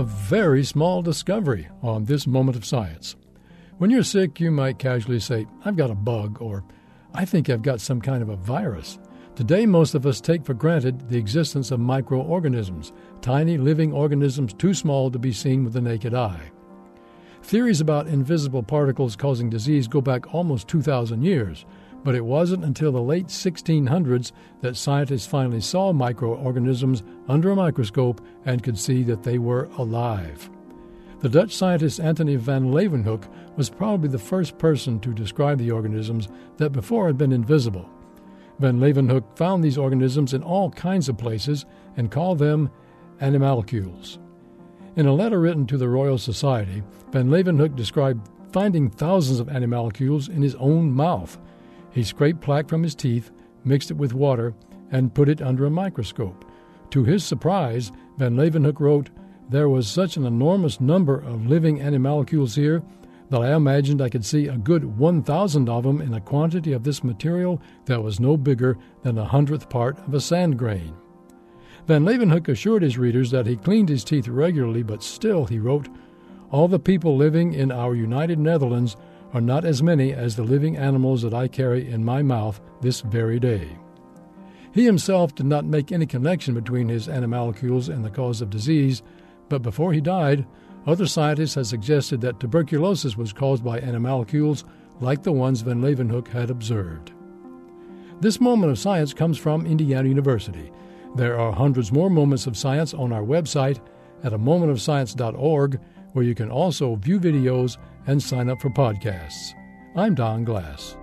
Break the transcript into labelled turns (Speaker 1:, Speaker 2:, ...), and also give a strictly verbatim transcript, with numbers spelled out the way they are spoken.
Speaker 1: a very small discovery on this moment of science. When you're sick, you might casually say, I've got a bug, or I think I've got some kind of a virus. Today, most of us take for granted the existence of microorganisms, tiny living organisms too small to be seen with the naked eye. Theories about invisible particles causing disease go back almost two thousand years, but it wasn't until the late sixteen hundreds that scientists finally saw microorganisms under a microscope and could see that they were alive. The Dutch scientist Antony van Leeuwenhoek was probably the first person to describe the organisms that before had been invisible. Van Leeuwenhoek found these organisms in all kinds of places and called them animalcules. In a letter written to the Royal Society, Van Leeuwenhoek described finding thousands of animalcules in his own mouth. He scraped plaque from his teeth, mixed it with water, and put it under a microscope. To his surprise, Van Leeuwenhoek wrote, "There was such an enormous number of living animalcules here that I imagined I could see a good one thousand of them in a quantity of this material that was no bigger than a hundredth part of a sand grain." Van Leeuwenhoek assured his readers that he cleaned his teeth regularly, but still, he wrote, "All the people living in our United Netherlands are not as many as the living animals that I carry in my mouth this very day." He himself did not make any connection between his animalcules and the cause of disease, but before he died, other scientists had suggested that tuberculosis was caused by animalcules like the ones Van Leeuwenhoek had observed. This moment of science comes from Indiana University. There are hundreds more moments of science on our website at a moment of science dot org, where you can also view videos and sign up for podcasts. I'm Don Glass.